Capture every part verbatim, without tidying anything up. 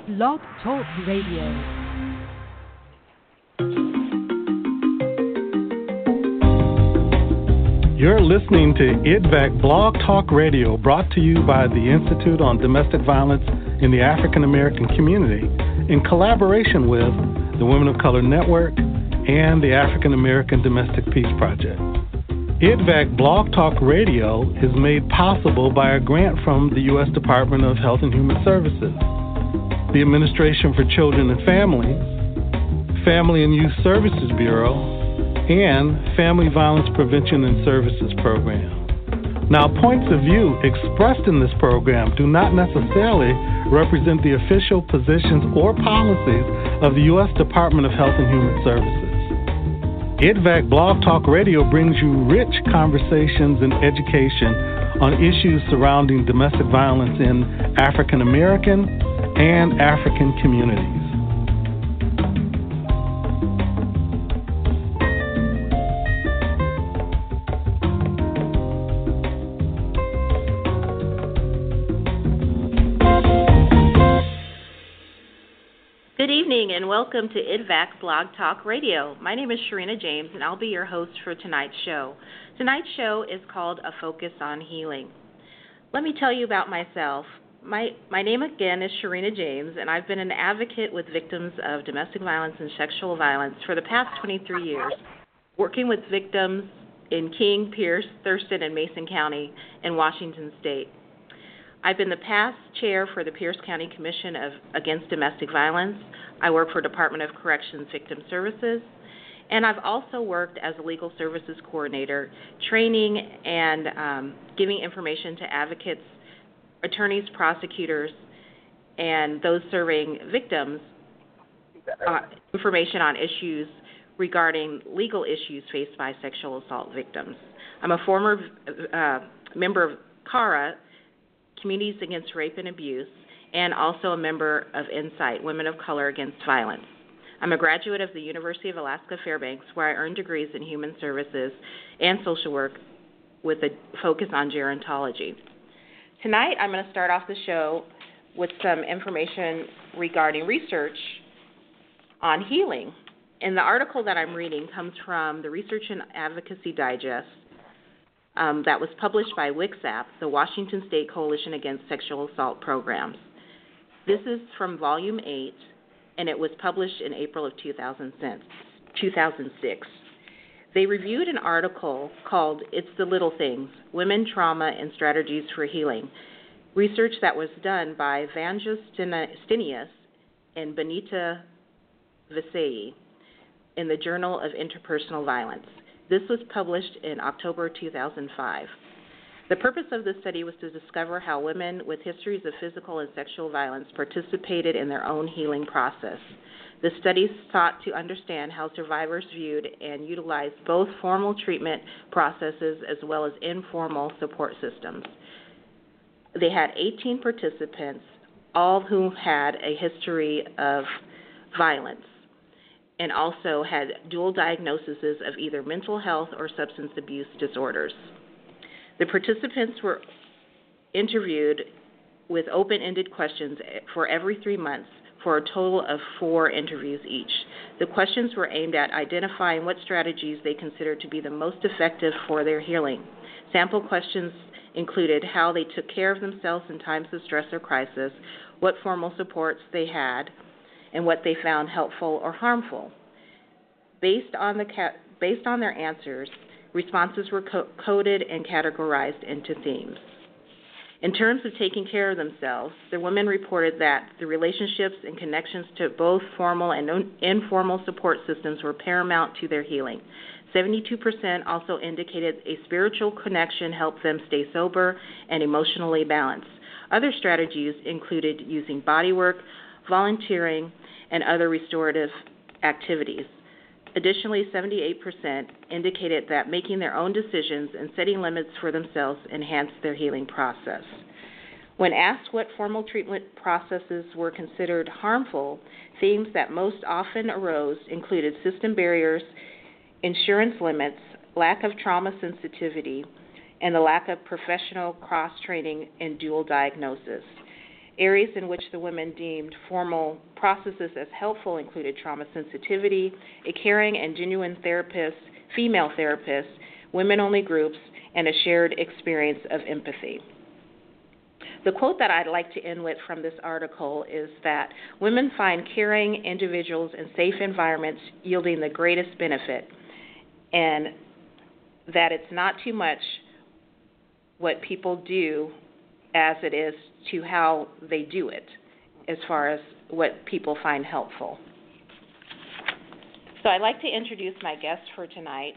Blog Talk Radio. You're listening to I D V A C Blog Talk Radio, brought to you by the Institute on Domestic Violence in the African American Community, in collaboration with the Women of Color Network and the African American Domestic Peace Project. I D V A C Blog Talk Radio is made possible by a grant from the U S Department of Health and Human Services, the Administration for Children and Families, Family and Youth Services Bureau, and Family Violence Prevention and Services Program. Now, points of view expressed in this program do not necessarily represent the official positions or policies of the U S Department of Health and Human Services. I D V A C Blog Talk Radio brings you rich conversations and education on issues surrounding domestic violence in African American and African communities. Good evening and welcome to I D V A C Blog Talk Radio. My name is Sharina James and I'll be your host for tonight's show. Tonight's show is called A Focus on Healing. Let me tell you about myself. My, my name again is Sharina James, and I've been an advocate with victims of domestic violence and sexual violence for the past twenty-three years, working with victims in King, Pierce, Thurston, and Mason County in Washington State. I've been the past chair for the Pierce County Commission of Against Domestic Violence. I work for Department of Corrections Victim Services, and I've also worked as a legal services coordinator, training and um, giving information to advocates, attorneys, prosecutors, and those serving victims uh, information on issues regarding legal issues faced by sexual assault victims. I'm a former uh, member of CARA, Communities Against Rape and Abuse, and also a member of Insight, Women of Color Against Violence. I'm a graduate of the University of Alaska Fairbanks, where I earned degrees in human services and social work with a focus on gerontology. Tonight, I'm going to start off the show with some information regarding research on healing. And the article that I'm reading comes from the Research and Advocacy Digest um, that was published by WCSAP, the Washington State Coalition Against Sexual Assault Programs. This is from Volume eight, and it was published in April of two thousand six. They reviewed an article called It's the Little Things, Women, Trauma, and Strategies for Healing, research that was done by Vanja Stenius and Benita Visei in the Journal of Interpersonal Violence. This was published in October two thousand five. The purpose of this study was to discover how women with histories of physical and sexual violence participated in their own healing process. The study sought to understand how survivors viewed and utilized both formal treatment processes as well as informal support systems. They had eighteen participants, all who had a history of violence and also had dual diagnoses of either mental health or substance abuse disorders. The participants were interviewed with open-ended questions for every three months for a total of four interviews each. The questions were aimed at identifying what strategies they considered to be the most effective for their healing. Sample questions included how they took care of themselves in times of stress or crisis, what formal supports they had, and what they found helpful or harmful. Based on, the ca- based on their answers, responses were co- coded and categorized into themes. In terms of taking care of themselves, the women reported that the relationships and connections to both formal and informal support systems were paramount to their healing. seventy-two percent also indicated a spiritual connection helped them stay sober and emotionally balanced. Other strategies included using bodywork, volunteering, and other restorative activities. Additionally, seventy-eight percent indicated that making their own decisions and setting limits for themselves enhanced their healing process. When asked what formal treatment processes were considered harmful, themes that most often arose included system barriers, insurance limits, lack of trauma sensitivity, and the lack of professional cross-training and dual diagnosis. Areas in which the women deemed formal processes as helpful included trauma sensitivity, a caring and genuine therapist, female therapist, women-only groups, and a shared experience of empathy. The quote that I'd like to end with from this article is that women find caring individuals and safe environments yielding the greatest benefit, and that it's not too much what people do as it is to how they do it, as far as what people find helpful. So I'd like to introduce my guest for tonight.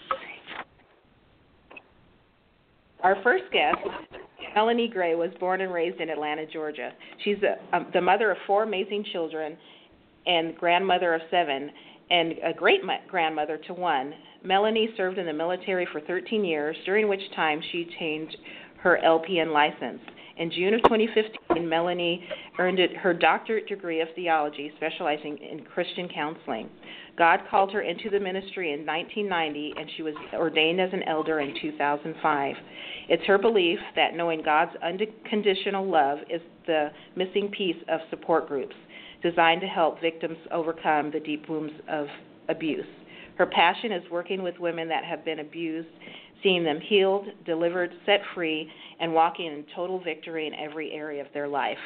Our first guest, Melanie Gray, was born and raised in Atlanta, Georgia. She's a, um, the mother of four amazing children and grandmother of seven, and a great-grandmother to one. Melanie served in the military for thirteen years, during which time she attained her L P N license. In June of twenty fifteen, Melanie earned her doctorate degree of theology, specializing in Christian counseling. God called her into the ministry in nineteen ninety, and she was ordained as an elder in two thousand five. It's her belief that knowing God's unconditional love is the missing piece of support groups designed to help victims overcome the deep wounds of abuse. Her passion is working with women that have been abused, seeing them healed, delivered, set free, and walking in total victory in every area of their life.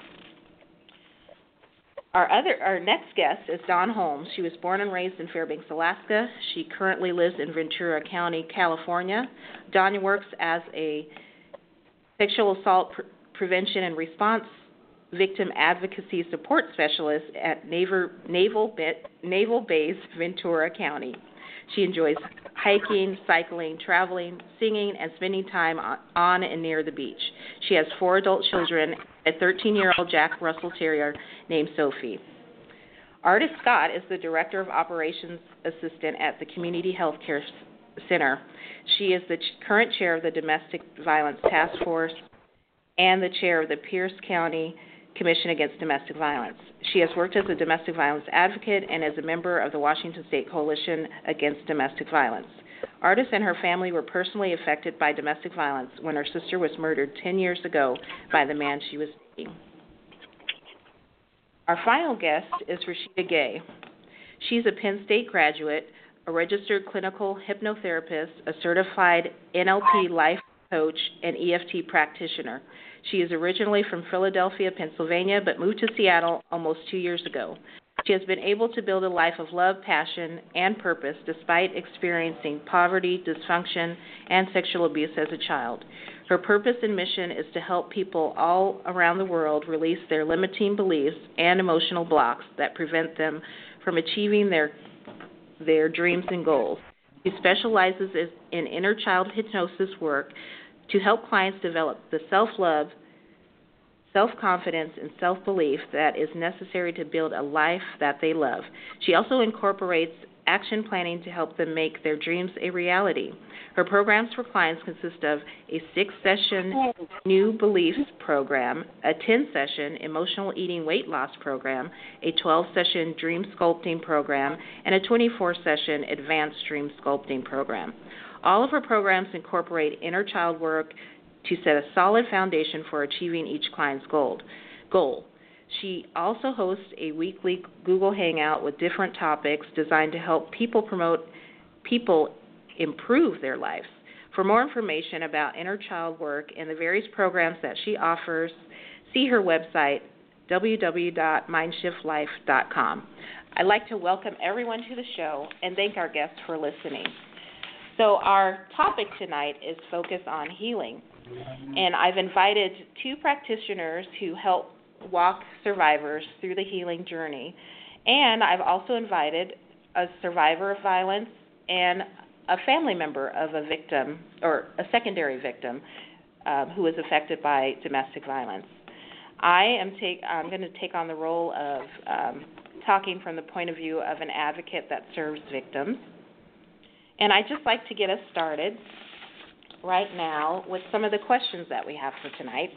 Our other, our next guest is Dawn Holmes. She was born and raised in Fairbanks, Alaska. She currently lives in Ventura County, California. Dawn works as a sexual assault pre- prevention and response victim advocacy support specialist at Naval, Naval, Naval Base, Ventura County. She enjoys hiking, cycling, traveling, singing, and spending time on, on and near the beach. She has four adult children, a thirteen-year-old Jack Russell Terrier named Sophie. Artis Scott is the Director of Operations Assistant at the Community Health Care Center. She is the ch- current chair of the Domestic Violence Task Force and the chair of the Pierce County Commission Against Domestic Violence. She has worked as a domestic violence advocate and as a member of the Washington State Coalition Against Domestic Violence. Artis and her family were personally affected by domestic violence when her sister was murdered ten years ago by the man she was dating. Our final guest is Rashida Gay. She's a Penn State graduate, a registered clinical hypnotherapist, a certified N L P life coach, and E F T practitioner. She is originally from Philadelphia, Pennsylvania, but moved to Seattle almost two years ago. She has been able to build a life of love, passion, and purpose despite experiencing poverty, dysfunction, and sexual abuse as a child. Her purpose and mission is to help people all around the world release their limiting beliefs and emotional blocks that prevent them from achieving their, their dreams and goals. She specializes in inner child hypnosis work to help clients develop the self-love, self-confidence, and self-belief that is necessary to build a life that they love. She also incorporates action planning to help them make their dreams a reality. Her programs for clients consist of a six-session New Beliefs program, a ten-session Emotional Eating Weight Loss program, a twelve-session Dream Sculpting program, and a twenty-four-session Advanced Dream Sculpting program. All of her programs incorporate inner child work to set a solid foundation for achieving each client's goal. goal. She also hosts a weekly Google Hangout with different topics designed to help people promote people improve their lives. For more information about inner child work and the various programs that she offers, see her website, w w w dot mindshift life dot com. I'd like to welcome everyone to the show and thank our guests for listening. So our topic tonight is focus on healing, and I've invited two practitioners who help walk survivors through the healing journey, and I've also invited a survivor of violence and a family member of a victim or a secondary victim um, who was affected by domestic violence. I am take I'm going to take on the role of um, talking from the point of view of an advocate that serves victims. And I'd just like to get us started right now with some of the questions that we have for tonight.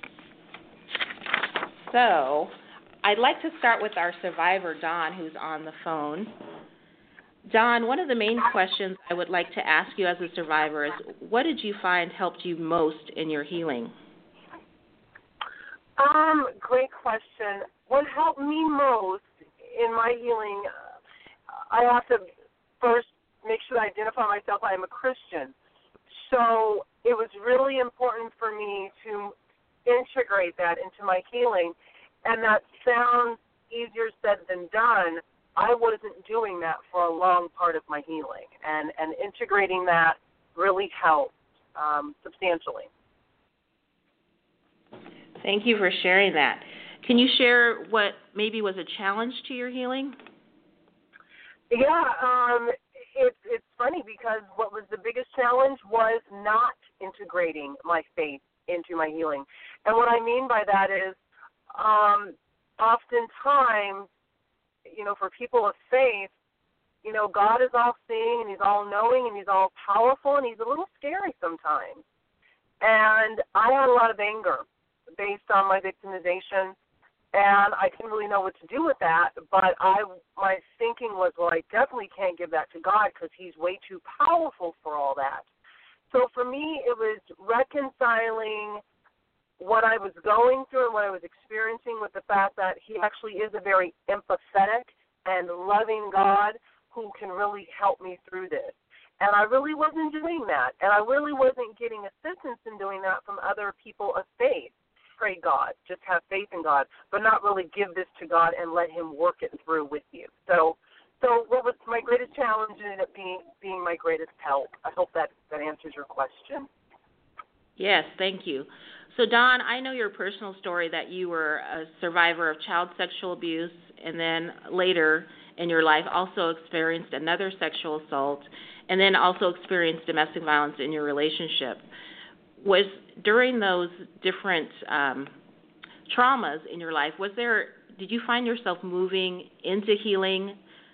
So I'd like to start with our survivor, Dawn, who's on the phone. Dawn, one of the main questions I would like to ask you as a survivor is, what did you find helped you most in your healing? Um, great question. What helped me most in my healing, I have to first make sure I identify myself. I am a Christian. So it was really important for me to integrate that into my healing. And that sounds easier said than done. I wasn't doing that for a long part of my healing. And, and integrating that really helped um, substantially. Thank you for sharing that. Can you share what maybe was a challenge to your healing? Yeah, um, it's it's funny because what was the biggest challenge was not integrating my faith into my healing. And what I mean by that is um, oftentimes, you know, for people of faith, you know, God is all-seeing and he's all-knowing and he's all-powerful and he's a little scary sometimes. And I had a lot of anger based on my victimization, and I didn't really know what to do with that, but I, my thinking was, well, I definitely can't give that to God because he's way too powerful for all that. So for me, it was reconciling what I was going through and what I was experiencing with the fact that he actually is a very empathetic and loving God who can really help me through this. And I really wasn't doing that, and I really wasn't getting assistance in doing that from other people of faith. Pray God, just have faith in God, but not really give this to God and let him work it through with you. So so what was my greatest challenge ended up being, being my greatest help. I hope that, that answers your question. Yes, thank you. So, Dawn, I know your personal story that you were a survivor of child sexual abuse and then later in your life also experienced another sexual assault and then also experienced domestic violence in your relationship. Was during those different um, traumas in your life, was there, did you find yourself moving into healing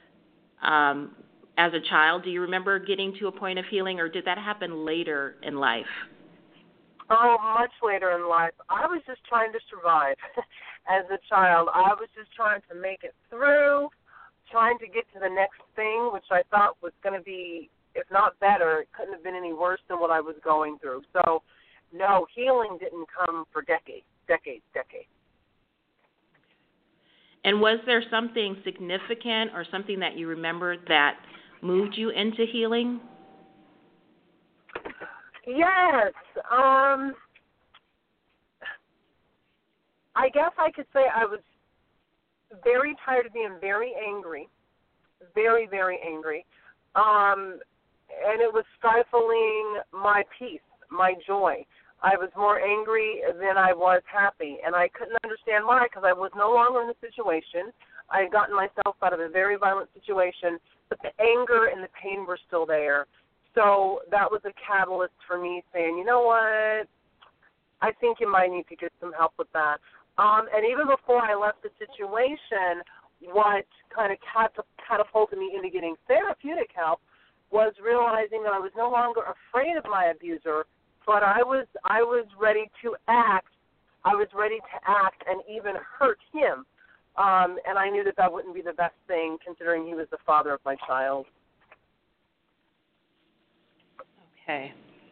um, as a child? Do you remember getting to a point of healing, or did that happen later in life? Oh, much later in life. I was just trying to survive as a child. I was just trying to make it through, trying to get to the next thing, which I thought was going to be, if not better, it couldn't have been any worse than what I was going through. So, no, healing didn't come for decades, decades, decades. And was there something significant or something that you remembered that moved you into healing? Yes. Um, I guess I could say I was very tired of being very angry, very, very angry. Um, and it was stifling my peace, my joy. I was more angry than I was happy, and I couldn't understand why because I was no longer in the situation. I had gotten myself out of a very violent situation, but the anger and the pain were still there. So that was a catalyst for me saying, you know what, I think you might need to get some help with that. Um, and even before I left the situation, what kind of catapulted me into getting therapeutic help was realizing that I was no longer afraid of my abuser, but I was I was ready to act. I was ready to act and even hurt him. Um, and I knew that that wouldn't be the best thing, considering he was the father of my child. Okay.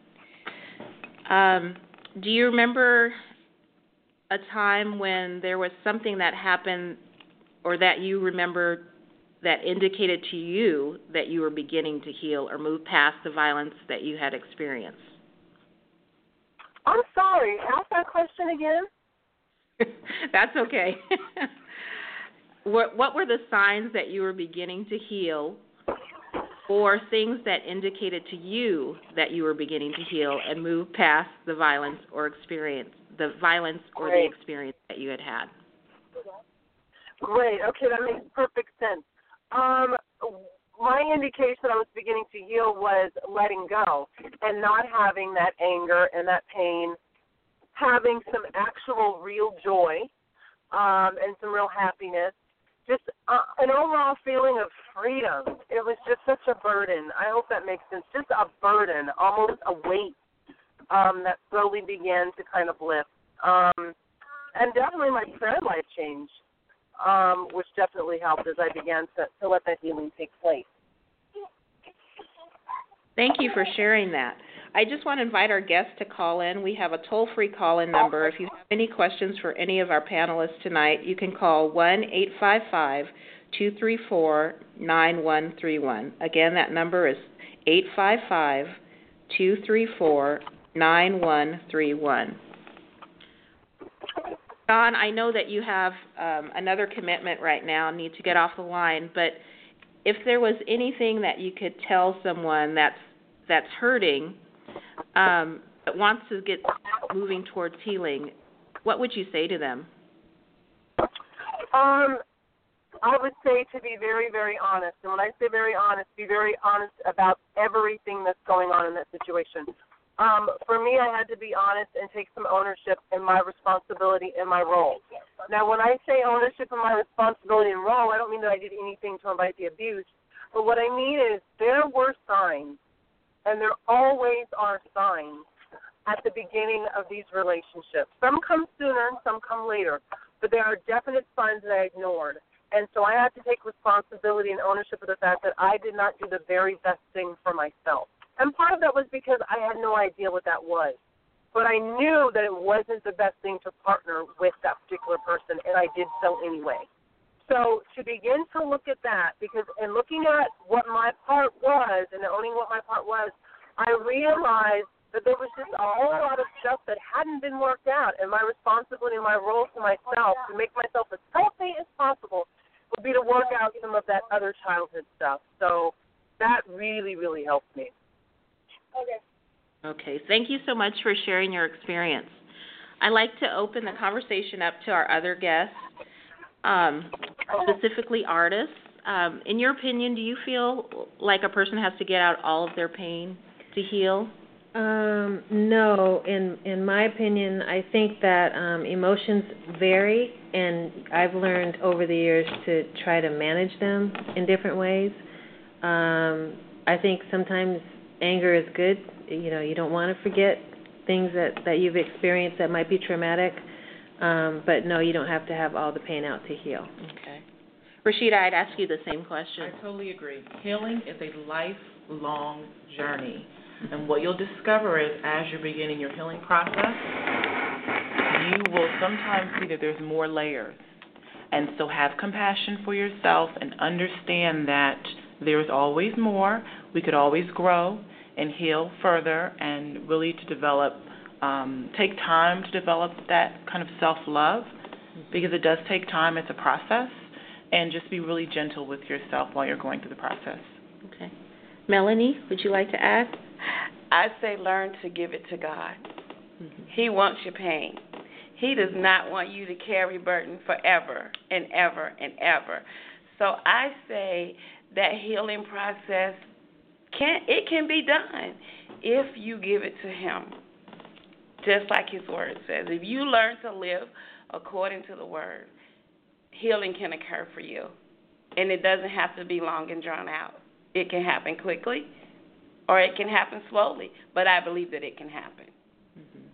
Um, do you remember a time when there was something that happened or that you remember that indicated to you that you were beginning to heal or move past the violence that you had experienced? I'm sorry. Ask that question again. That's okay. what, what were the signs that you were beginning to heal, or things that indicated to you that you were beginning to heal and move past the violence or experience, the violence or Great. the experience that you had had? Great. Okay, that makes perfect sense. Um, my indication that I was beginning to heal was letting go and not having that anger and that pain, having some actual real joy um, and some real happiness, just uh, an overall feeling of freedom. It was just such a burden. I hope that makes sense. Just a burden, almost a weight um, that slowly began to kind of lift. Um, and definitely my prayer life changed, um, which definitely helped as I began to, to let that healing take place. Thank you for sharing that. I just want to invite our guests to call in. We have a toll-free call-in number. If you have any questions for any of our panelists tonight, you can call one eight five five, two three four, nine one three one. Again, that number is eight five five, two three four, nine one three one. Don, I know that you have um, another commitment right now and need to get off the line, but if there was anything that you could tell someone that's that's hurting, um, that wants to get moving towards healing, what would you say to them? Um, I would say to be very, very honest. And when I say very honest, be very honest about everything that's going on in that situation. Um, for me, I had to be honest and take some ownership in my responsibility and my role. Now, when I say ownership in my responsibility and role, I don't mean that I did anything to invite the abuse. But what I mean is there were signs, and there always are signs at the beginning of these relationships. Some come sooner and some come later, but there are definite signs that I ignored. And so I had to take responsibility and ownership of the fact that I did not do the very best thing for myself. And part of that was because I had no idea what that was. But I knew that it wasn't the best thing to partner with that particular person, and I did so anyway. So to begin to look at that, because in looking at what my part was and owning what my part was, I realized that there was just a whole lot of stuff that hadn't been worked out, and my responsibility and my role to myself to make myself as healthy as possible would be to work out some of that other childhood stuff. So that really, really helped me. Okay. Okay. Thank you so much for sharing your experience. I'd like to open the conversation up to our other guests, um, specifically artists. Um, in your opinion, do you feel like a person has to get out all of their pain to heal? Um, no. In in my opinion, I think that um, emotions vary, and I've learned over the years to try to manage them in different ways. Um, I think sometimes anger is good. You know, you don't want to forget things that, that you've experienced that might be traumatic. Um, but, no, you don't have to have all the pain out to heal. Okay. Rashida, I'd ask you the same question. I totally agree. Healing is a lifelong journey. And what you'll discover is as you're beginning your healing process, you will sometimes see that there's more layers. And so have compassion for yourself and understand that there's always more. We could always grow and heal further and really to develop, um, take time to develop that kind of self-love because it does take time. It's a process. And just be really gentle with yourself while you're going through the process. Okay. Melanie, would you like to add? I say learn to give it to God. Mm-hmm. He wants your pain. He does not want you to carry burden forever and ever and ever. So I say that healing process, can it can be done if you give it to Him, just like His Word says. If you learn to live according to the Word, healing can occur for you, and it doesn't have to be long and drawn out. It can happen quickly, or it can happen slowly, but I believe that it can happen. Mm-hmm.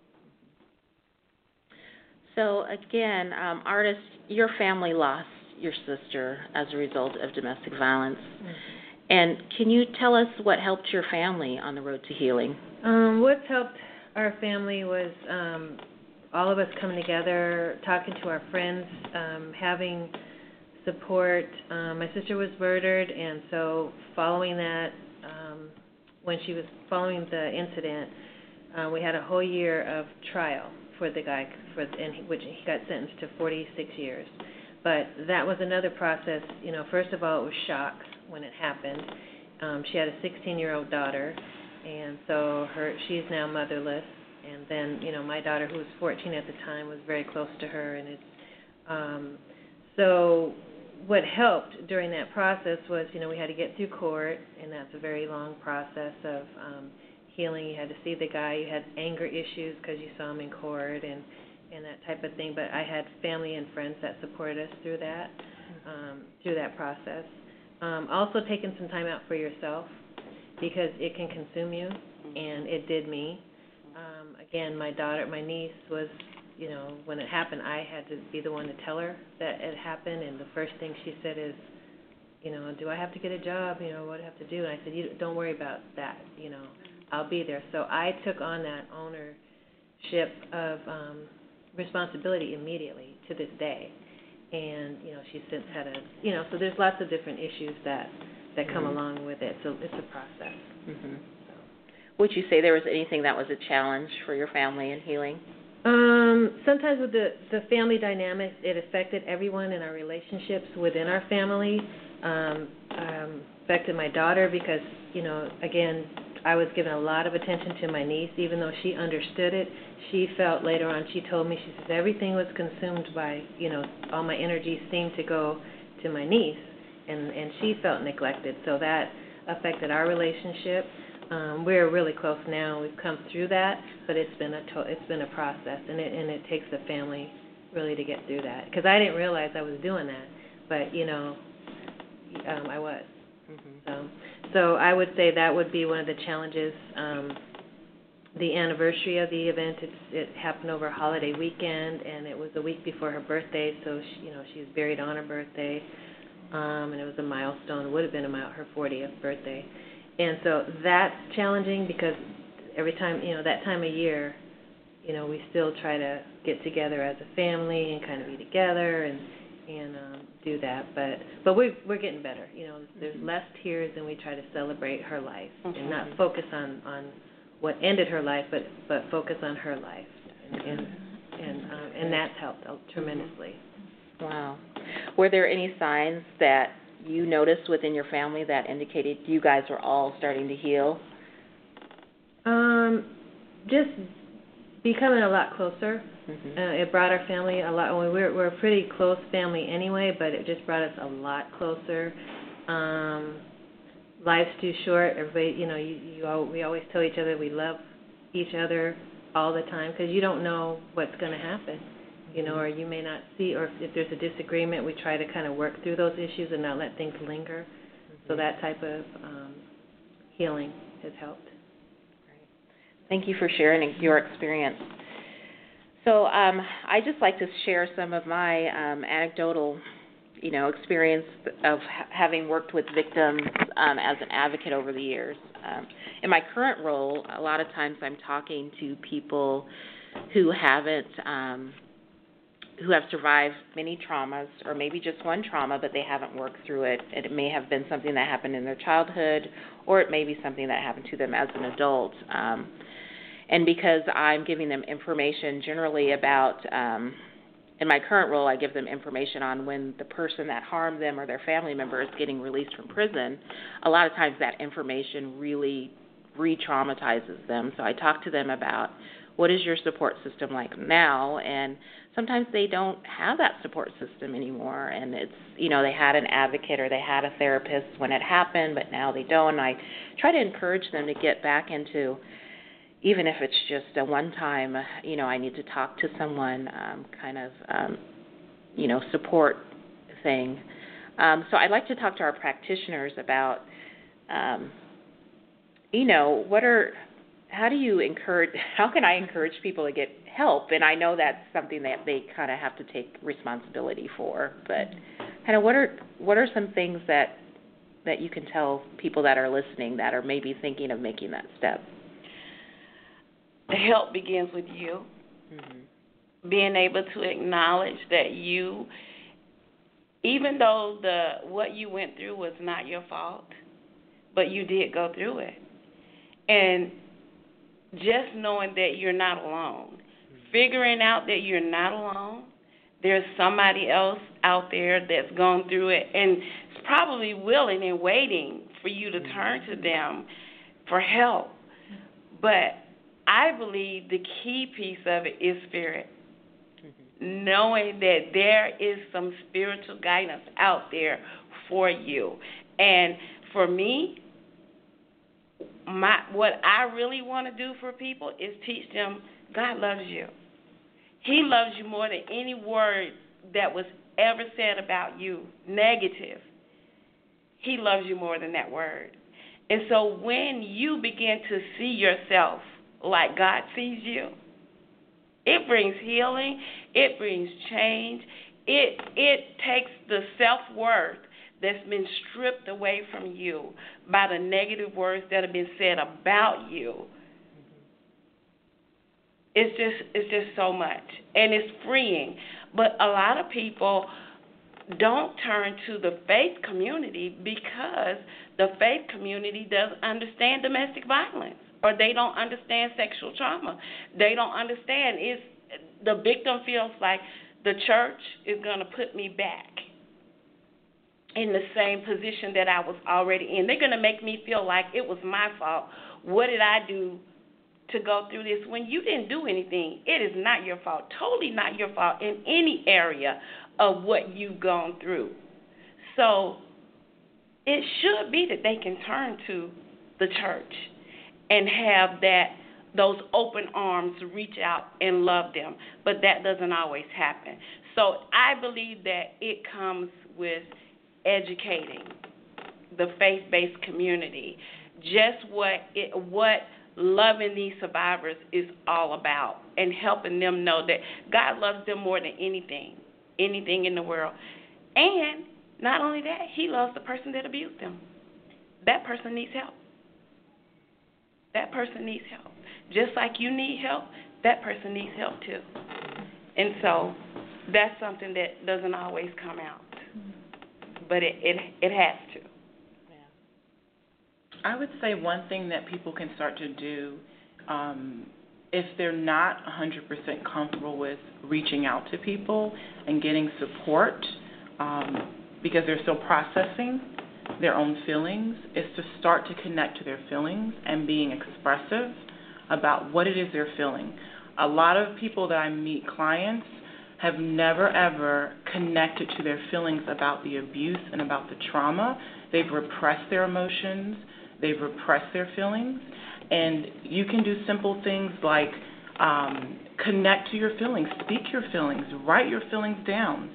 So again, um, artists, your family lost your sister as a result of domestic violence. Mm-hmm. And can you tell us what helped your family on the road to healing? Um, what's helped our family was um, all of us coming together, talking to our friends, um, having support. Um, my sister was murdered, and so following that, um, when she was following the incident, uh, we had a whole year of trial for the guy, for in which he got sentenced to forty-six years. But that was another process. You know, first of all, it was shock when it happened. Um, she had a sixteen-year-old daughter, and so her she's now motherless. And then, you know, my daughter, who was fourteen at the time, was very close to her. And it's um, so what helped during that process was, you know, we had to get through court, and that's a very long process of um, healing. You had to see the guy. You had anger issues because you saw him in court and, and that type of thing. But I had family and friends that supported us through that, um, through that process. Um, also taking some time out for yourself because it can consume you, and it did me. Um, again, my daughter, my niece was, you know, when it happened, I had to be the one to tell her that it happened, and the first thing she said is, you know, do I have to get a job? You know, what do I have to do? And I said, you don't worry about that. You know, I'll be there. So I took on that ownership of um, responsibility immediately to this day. And, you know, she's since had a, you know, so there's lots of different issues that, that come mm-hmm. along with it. So it's a process. Mm-hmm. So. Would you say there was anything that was a challenge for your family in healing? Um, sometimes with the, the family dynamics, it affected everyone in our relationships within our family. Um, um, affected my daughter because, you know, again, I was giving a lot of attention to my niece, even though she understood it. She felt later on, she told me, she says, everything was consumed by, you know, all my energy seemed to go to my niece, and, and she felt neglected. So that affected our relationship. Um, we're really close now. We've come through that, but it's been a to- it's been a process, and it and it takes the family really to get through that. Because I didn't realize I was doing that, but you know, um, I was. Mm-hmm. So, so I would say that would be one of the challenges. Um, the anniversary of the event, it's, it happened over a holiday weekend, and it was a week before her birthday. So she, you know, she was buried on her birthday, um, and it was a milestone. It would have been about her fortieth birthday. And so that's challenging because every time, you know, that time of year, you know, we still try to get together as a family and kind of be together and and um, do that. But but we're we're getting better. You know, there's mm-hmm. less tears, and we try to celebrate her life mm-hmm. and not focus on, on what ended her life, but but focus on her life, and and and, um, and that's helped tremendously. Wow. Were there any signs that you noticed within your family that indicated you guys were all starting to heal? Um, just becoming a lot closer. Mm-hmm. Uh, it brought our family a lot. We're we're a pretty close family anyway, but it just brought us a lot closer. Um, life's too short. Everybody, you know, you, you all, we always tell each other we love each other all the time because you don't know what's going to happen. You know, or you may not see, or if there's a disagreement, we try to kind of work through those issues and not let things linger. Mm-hmm. So that type of um, healing has helped. Great. Thank you for sharing your experience. So um, I just like to share some of my um, anecdotal, you know, experience of ha- having worked with victims um, as an advocate over the years. Um, in my current role, a lot of times I'm talking to people who haven't um, who have survived many traumas, or maybe just one trauma, but they haven't worked through it. And it may have been something that happened in their childhood, or it may be something that happened to them as an adult. Um, and because I'm giving them information generally about, um, in my current role, I give them information on when the person that harmed them or their family member is getting released from prison. A lot of times that information really re-traumatizes them. So I talk to them about, what is your support system like now? And sometimes they don't have that support system anymore. And it's, you know, they had an advocate or they had a therapist when it happened, but now they don't. And I try to encourage them to get back into, even if it's just a one-time, you know, I need to talk to someone um, kind of, um, you know, support thing. Um, so I'd like to talk to our practitioners about, um, you know, what are... How do you encourage, how can I encourage people to get help? And I know that's something that they kind of have to take responsibility for, but kind of what are what are some things that that you can tell people that are listening that are maybe thinking of making that step? Help begins with you. Mm-hmm. Being able to acknowledge that you, even though the what you went through was not your fault, but you did go through it. And just knowing that you're not alone, figuring out that you're not alone, there's somebody else out there that's gone through it and is probably willing and waiting for you to turn to them for help. But I believe the key piece of it is spirit, mm-hmm. knowing that there is some spiritual guidance out there for you. And for me, My, what I really want to do for people is teach them God loves you. He loves you more than any word that was ever said about you, negative. He loves you more than that word. And so when you begin to see yourself like God sees you, it brings healing. It brings change. It, it takes the self-worth that's been stripped away from you by the negative words that have been said about you. It's just it's just so much, and it's freeing. But a lot of people don't turn to the faith community because the faith community doesn't understand domestic violence, or they don't understand sexual trauma. They don't understand. It's, the victim feels like the church is going to put me back in the same position that I was already in. They're going to make me feel like it was my fault. What did I do to go through this? When you didn't do anything, it is not your fault, totally not your fault in any area of what you've gone through. So it should be that they can turn to the church and have that those open arms reach out and love them, but that doesn't always happen. So I believe that it comes with educating the faith-based community, just what it, what loving these survivors is all about, and helping them know that God loves them more than anything, anything in the world. And not only that, he loves the person that abused them. That person needs help. That person needs help. Just like you need help, that person needs help too. And so that's something that doesn't always come out, but it it, it has to. I would say one thing that people can start to do, um, if they're not one hundred percent comfortable with reaching out to people and getting support, um, because they're still processing their own feelings, is to start to connect to their feelings and being expressive about what it is they're feeling. A lot of people that I meet, clients, have never ever connected to their feelings about the abuse and about the trauma. They've repressed their emotions. They've repressed their feelings. And you can do simple things like um, connect to your feelings, speak your feelings, write your feelings down.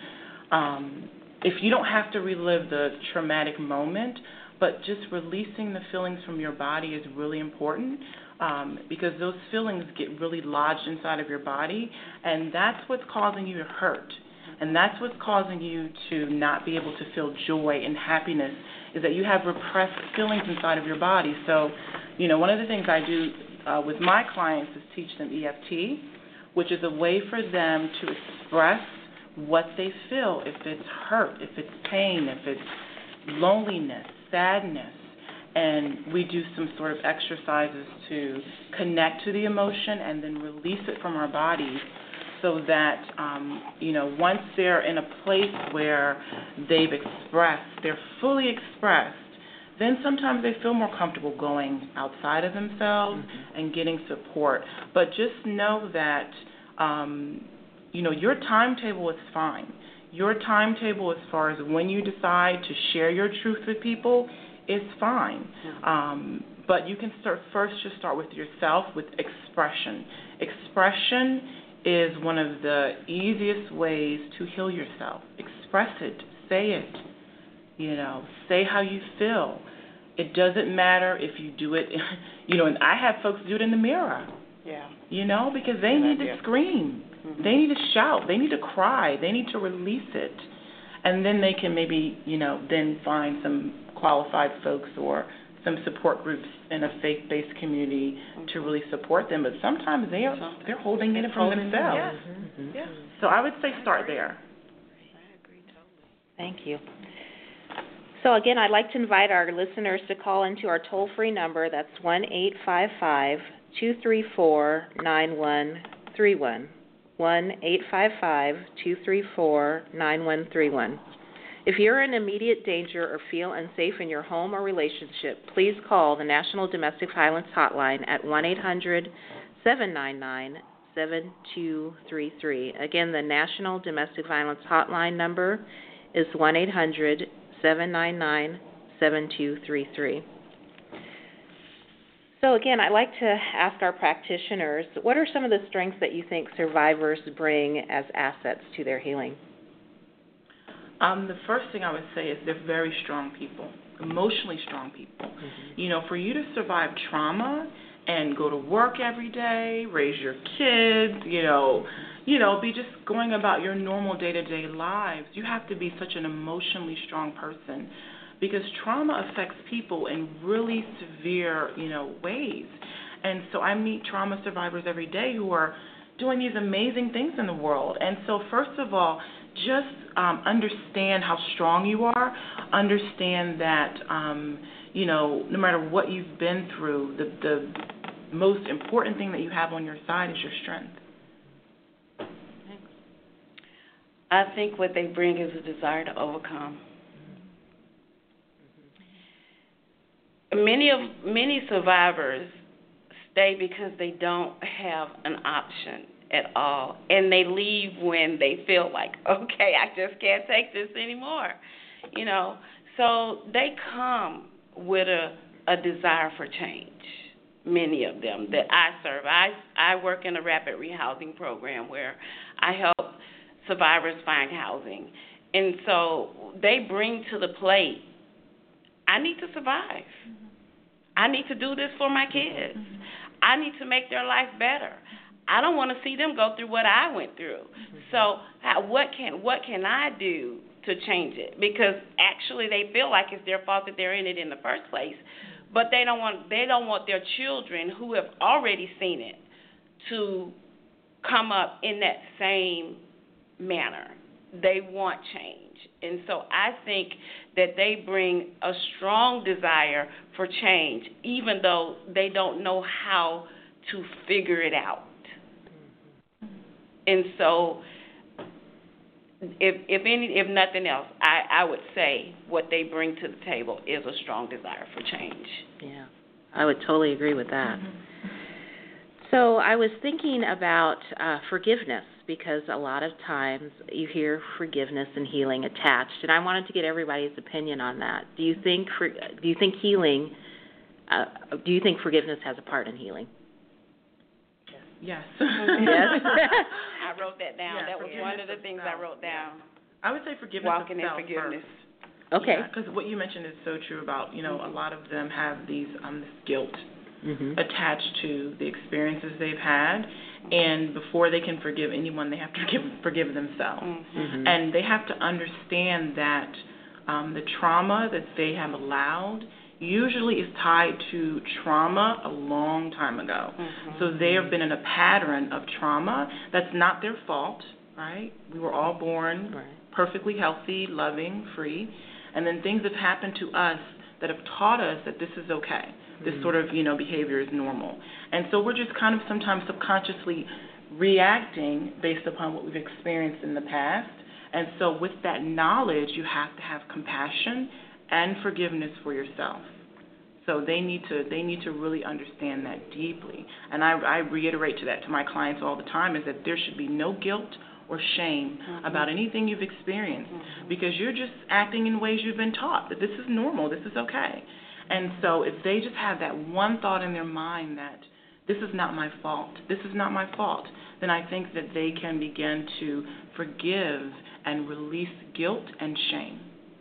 Um, if you don't have to relive the traumatic moment, but just releasing the feelings from your body is really important, um, because those feelings get really lodged inside of your body, and that's what's causing you to hurt. And that's what's causing you to not be able to feel joy and happiness, is that you have repressed feelings inside of your body. So, you know, one of the things I do uh, with my clients is teach them E F T, which is a way for them to express what they feel, if it's hurt, if it's pain, if it's loneliness, sadness. And we do some sort of exercises to connect to the emotion and then release it from our bodies, so that, um, you know, once they're in a place where they've expressed, they're fully expressed, then sometimes they feel more comfortable going outside of themselves mm-hmm. and getting support. But just know that, um, you know, your timetable is fine. Your timetable as far as when you decide to share your truth with people is fine. Mm-hmm. Um, but you can start first just start with yourself, with expression. Expression is one of the easiest ways to heal yourself. Express it. Say it. You know, say how you feel. It doesn't matter if you do it, you know, and I have folks do it in the mirror. Yeah. You know, because they need to scream. Mm-hmm. They need to shout. They need to cry. They need to release it. And then they can maybe, you know, then find some qualified folks or some support groups in a faith-based community mm-hmm. to really support them. But sometimes they are they're holding it from themselves. Yeah. Mm-hmm. Yeah. So I would say start there. I agree totally. Thank you. So again, I'd like to invite our listeners to call into our toll-free number. That's one eight five five, two three four, nine one three one. one eight five five, two three four, nine one three one. If you're in immediate danger or feel unsafe in your home or relationship, please call the National Domestic Violence Hotline at one eight hundred, seven nine nine, seven two three three. Again, the National Domestic Violence Hotline number is one eight hundred, seven nine nine, seven two three three. So again, I'd like to ask our practitioners, what are some of the strengths that you think survivors bring as assets to their healing? Um, the first thing I would say is they're very strong people, emotionally strong people. Mm-hmm. You know, for you to survive trauma and go to work every day, raise your kids, you know, you know, be just going about your normal day-to-day lives. You have to be such an emotionally strong person because trauma affects people in really severe, you know, ways. And so I meet trauma survivors every day who are doing these amazing things in the world. And so first of all, just um, understand how strong you are. Understand that, um, you know, no matter what you've been through, the, the most important thing that you have on your side is your strength. I think what they bring is a desire to overcome. Many of many survivors stay because they don't have an option at all, and they leave when they feel like, okay, I just can't take this anymore, you know. So they come with a, a desire for change. Many of them that I serve, I I work in a rapid rehousing program where I help survivors find housing, and so they bring to the plate, I need to survive. Mm-hmm. I need to do this for my kids. Mm-hmm. I need to make their life better. I don't want to see them go through what I went through. Mm-hmm. So how, what can what can I do to change it? Because actually they feel like it's their fault that they're in it in the first place, but they don't want they don't want their children who have already seen it to come up in that same manner. They want change. And so I think that they bring a strong desire for change, even though they don't know how to figure it out. And so if if any if nothing else, I, I would say what they bring to the table is a strong desire for change. Yeah, I would totally agree with that. Mm-hmm. So I was thinking about uh, forgiveness, because a lot of times you hear forgiveness and healing attached, and I wanted to get everybody's opinion on that. Do you think for, do you think healing? Uh, do you think forgiveness has a part in healing? Yes. Yes. I wrote that down. Yeah, that was one of the things I wrote down. I would say forgiveness Walking in itself forgiveness. First. Okay. Because yeah, what you mentioned is so true about, you know, a lot of them have these um, this guilt mm-hmm. attached to the experiences they've had, and before they can forgive anyone, they have to forgive, forgive themselves. Mm-hmm. And they have to understand that um, the trauma that they have allowed usually is tied to trauma a long time ago. Mm-hmm. So they have been in a pattern of trauma that's not their fault, right? We were all born right. perfectly healthy, loving, free, and then things have happened to us that have taught us that this is okay. This mm-hmm. sort of, you know, behavior is normal. And so we're just kind of sometimes subconsciously reacting based upon what we've experienced in the past. And so with that knowledge, you have to have compassion and forgiveness for yourself. So they need to they need to really understand that deeply. And I, I reiterate to that to my clients all the time, is that there should be no guilt or shame mm-hmm. about anything you've experienced, mm-hmm. because you're just acting in ways you've been taught that this is normal, this is okay. And so if they just have that one thought in their mind that this is not my fault, this is not my fault, then I think that they can begin to forgive and release guilt and shame.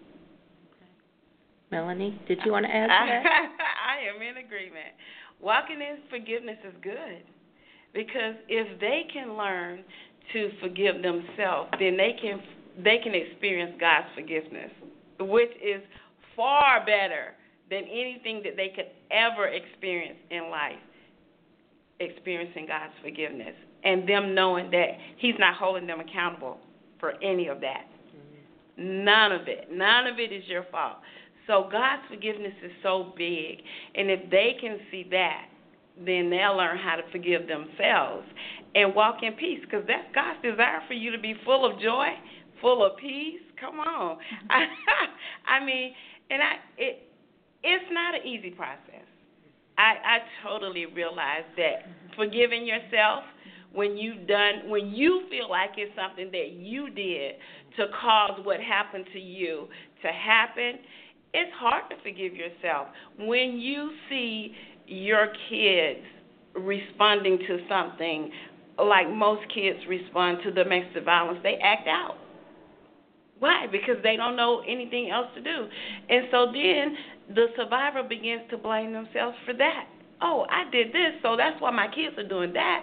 Melanie, did you want to add to that? I am in agreement. Walking in forgiveness is good, because if they can learn to forgive themselves, then they can they can experience God's forgiveness, which is far better than anything that they could ever experience in life, experiencing God's forgiveness and them knowing that He's not holding them accountable for any of that. Mm-hmm. None of it. None of it is your fault. So God's forgiveness is so big, and if they can see that, then they'll learn how to forgive themselves and walk in peace, because that's God's desire for you to be full of joy, full of peace. Come on. I, I mean, and I it it's not an easy process. I, I totally realize that forgiving yourself when you've done, when you feel like it's something that you did to cause what happened to you to happen, it's hard to forgive yourself. When you see your kids responding to something like most kids respond to domestic violence, they act out. Why? Because they don't know anything else to do. And so then the survivor begins to blame themselves for that. Oh, I did this, so that's why my kids are doing that.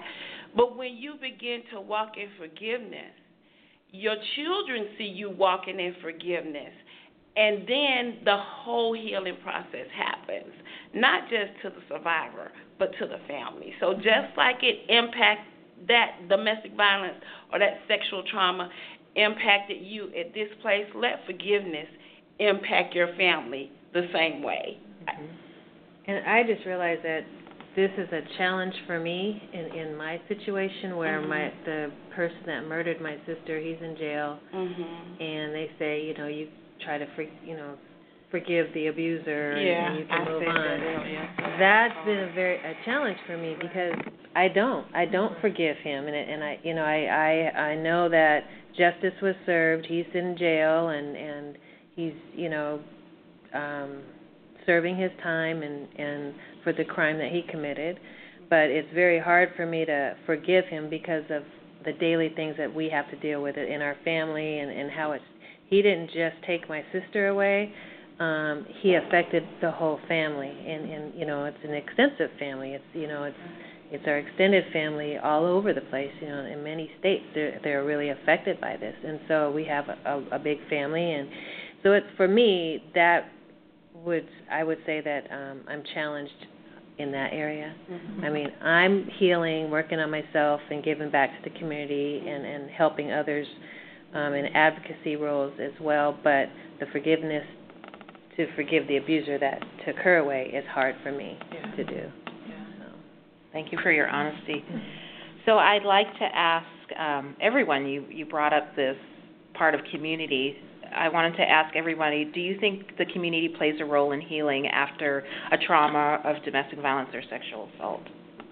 But when you begin to walk in forgiveness, your children see you walking in forgiveness, and then the whole healing process happens, not just to the survivor, but to the family. So just like it impacts that domestic violence or that sexual trauma impacted you at this place, let forgiveness impact your family the same way. Mm-hmm. And I just realized that this is a challenge for me in, in my situation where mm-hmm. my the person that murdered my sister, he's in jail, mm-hmm. and they say, you know, you try to, for, you know, forgive the abuser yeah, and you can I move on. That, yeah. That's been a very a challenge for me because I don't, I don't forgive him, and it, and I, you know, I, I I know that justice was served. He's in jail and and he's, you know, um, serving his time and and for the crime that he committed. But it's very hard for me to forgive him because of the daily things that we have to deal with in our family and, and how it's. He didn't just take my sister away. Um, he affected the whole family, and, and you know, it's an extensive family. It's you know, it's it's our extended family all over the place. You know, in many states, they're they're really affected by this, and so we have a, a, a big family, and so it's for me that would I would say that um, I'm challenged in that area. Mm-hmm. I mean, I'm healing, working on myself, and giving back to the community, and, and helping others um, in advocacy roles as well. But the forgiveness to forgive the abuser that took her away is hard for me yeah. to do. Yeah. So. Thank you for your honesty. So I'd like to ask um, everyone, you, you brought up this part of community. I wanted to ask everybody, do you think the community plays a role in healing after a trauma of domestic violence or sexual assault?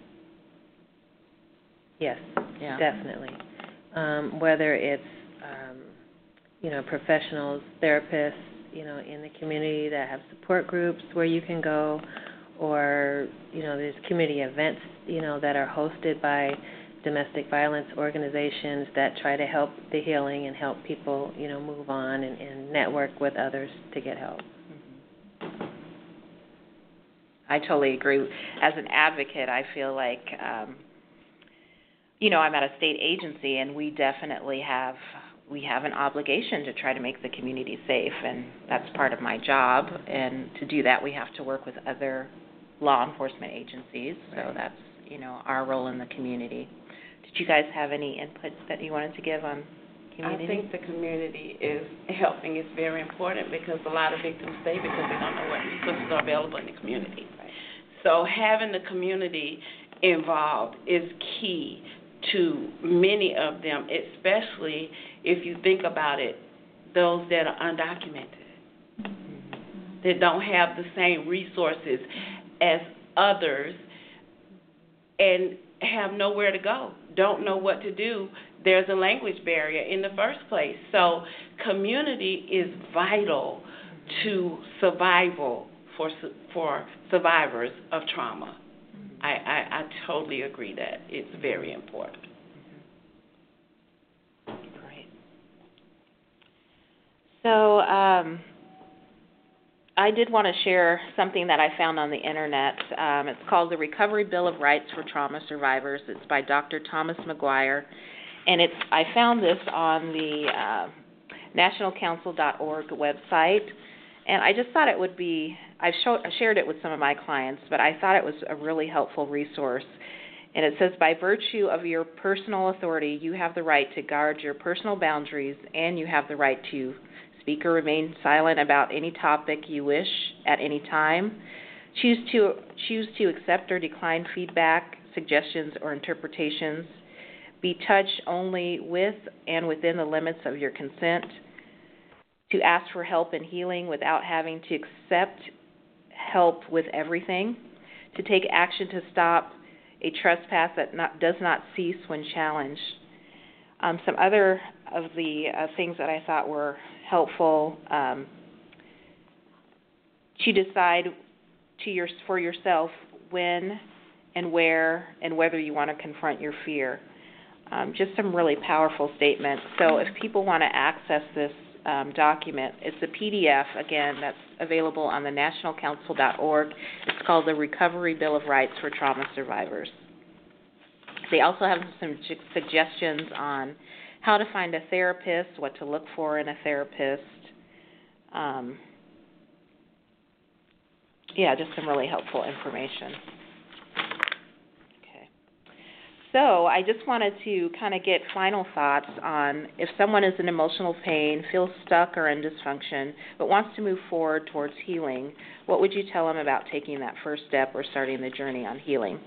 Yes, yeah. definitely. Um, whether it's, um, you know, professionals, therapists, you know, in the community that have support groups where you can go, or, you know, there's community events, you know, that are hosted by domestic violence organizations that try to help the healing and help people, you know, move on and, and network with others to get help. Mm-hmm. I totally agree. As an advocate, I feel like, um, you know, I'm at a state agency, and we definitely have we have an obligation to try to make the community safe, and that's part of my job. And to do that, we have to work with other law enforcement agencies. So Right. that's, you know, our role in the community. Did you guys have any inputs that you wanted to give on community? I think the community is helping is very important because a lot of victims stay because they don't know what resources are available in the community. Right. So having the community involved is key to many of them, especially if you think about it, those that are undocumented, mm-hmm. that don't have the same resources as others and have nowhere to go, don't know what to do. There's a language barrier in the first place. So community is vital to survival for for survivors of trauma. I, I, I totally agree that it's very important. Great. So um, I did want to share something that I found on the internet. Um, it's called the Recovery Bill of Rights for Trauma Survivors. It's by Doctor Thomas McGuire, and it's I found this on the uh, national council dot org website. And I just thought it would be, I've show, shared it with some of my clients, but I thought it was a really helpful resource. And it says, by virtue of your personal authority, you have the right to guard your personal boundaries, and you have the right to speak or remain silent about any topic you wish at any time. Choose to, choose to accept or decline feedback, suggestions, or interpretations. Be touched only with and within the limits of your consent. To ask for help in healing without having to accept help with everything, to take action to stop a trespass that not, does not cease when challenged. Um, some other of the uh, things that I thought were helpful, um, to decide to your, for yourself when and where and whether you want to confront your fear. Um, just some really powerful statements. So if people want to access this Um, document. It's a P D F, again, that's available on the national council dot org. It's called the Recovery Bill of Rights for Trauma Survivors. They also have some su- suggestions on how to find a therapist, what to look for in a therapist. Um, yeah, just some really helpful information. Okay. So I just wanted to kind of get final thoughts on if someone is in emotional pain, feels stuck or in dysfunction, but wants to move forward towards healing, what would you tell them about taking that first step or starting the journey on healing?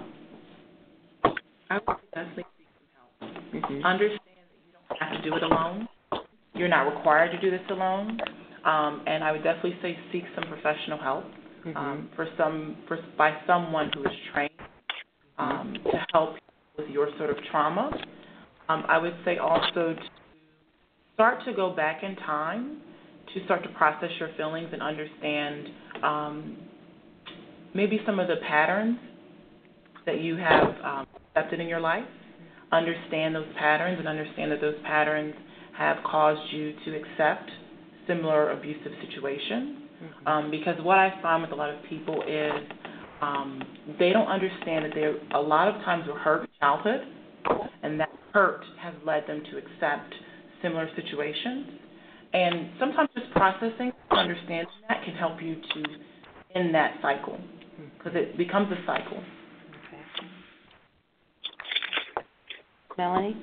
I would definitely seek some help. Mm-hmm. Understand that you don't have to do it alone. You're not required to do this alone. Um, and I would definitely say seek some professional help um, mm-hmm. for some for, by someone who is trained um, to help you with your sort of trauma. Um, I would say also to start to go back in time to start to process your feelings and understand um, maybe some of the patterns that you have um, accepted in your life. Understand those patterns and understand that those patterns have caused you to accept similar abusive situations. Mm-hmm. Um, because what I find with a lot of people is um, they don't understand that they a lot of times were hurt in childhood, and that hurt has led them to accept similar situations. And sometimes just processing, understanding that can help you to end that cycle, because it becomes a cycle. Okay. Melanie?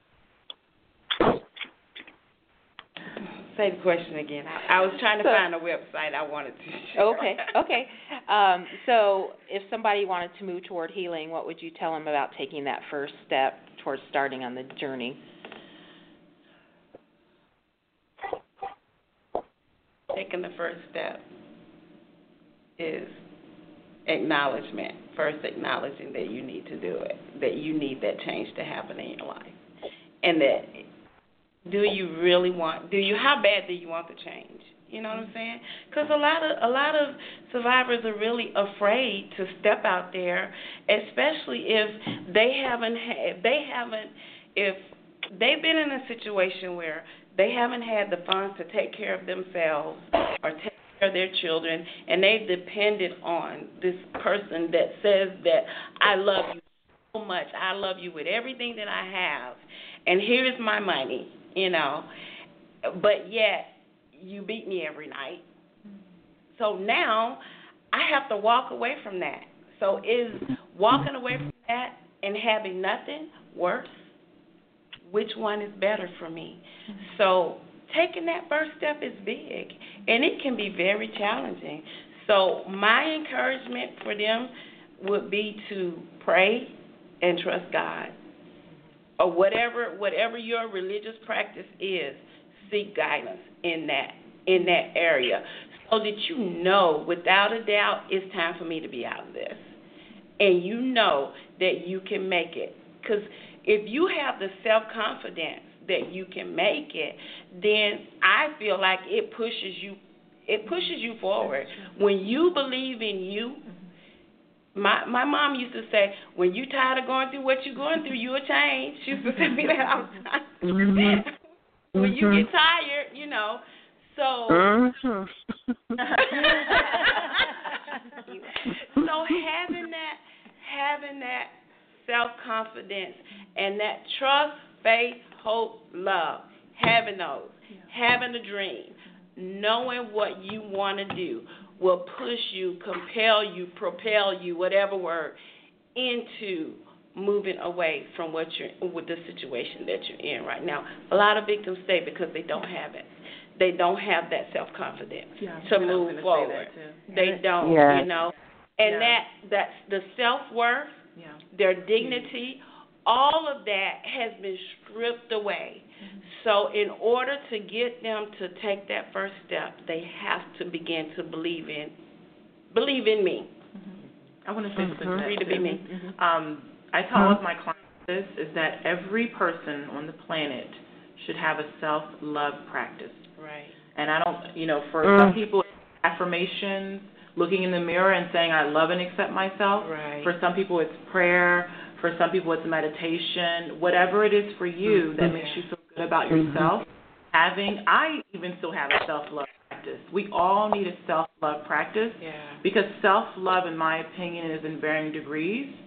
Say the question again. I, I was trying to so, find a website I wanted to share. Okay, okay. Um, so if somebody wanted to move toward healing, what would you tell them about taking that first step towards starting on the journey? Taking the first step is acknowledgement. First, acknowledging that you need to do it, that you need that change to happen in your life, and that do you really want? Do you? How bad do you want the change? You know what I'm saying? Because a lot of a lot of survivors are really afraid to step out there, especially if they haven't had, they haven't if they've been in a situation where they haven't had the funds to take care of themselves or take care of their children, and they've depended on this person that says that I love you so much, I love you with everything that I have, and here's my money, you know, but yet you beat me every night. So now I have to walk away from that. So is walking away from that and having nothing worse? Which one is better for me? So taking that first step is big, and it can be very challenging. So my encouragement for them would be to pray and trust God. Or whatever whatever your religious practice is, seek guidance in that in that area, so that you know without a doubt it's time for me to be out of this, and you know that you can make it. Because if you have the self-confidence that you can make it, then I feel like it pushes you it pushes you forward. When you believe in you. My my mom used to say, when you tired of going through what you're going through, you'll change. She used to tell me that all the time. Mm-hmm. When you get tired, you know. So, mm-hmm. so having that, having that self-confidence and that trust, faith, hope, love, having those, yeah. having a dream, knowing what you want to do, will push you, compel you, propel you, whatever word, into moving away from what you're with the situation that you're in right now. A lot of victims stay because they don't have it. They don't have that self-confidence yeah, to move forward. They don't, yeah. you know. And yeah. that that's the self-worth, yeah. their dignity, all of that has been stripped away. Mm-hmm. So in order to get them to take that first step, they have to begin to believe in believe in me. Mm-hmm. I want to say something mm-hmm. to that, to be me. Mm-hmm. Um, I tell all of my clients this, is that every person on the planet should have a self-love practice. Right. And I don't, you know, for mm. some people, affirmations, looking in the mirror and saying, I love and accept myself. Right. For some people, it's prayer. For some people, it's meditation. Whatever it is for you that makes you feel good about yourself. Having, I even still have a self-love practice. We all need a self-love practice yeah. because self-love, in my opinion, is in varying degrees.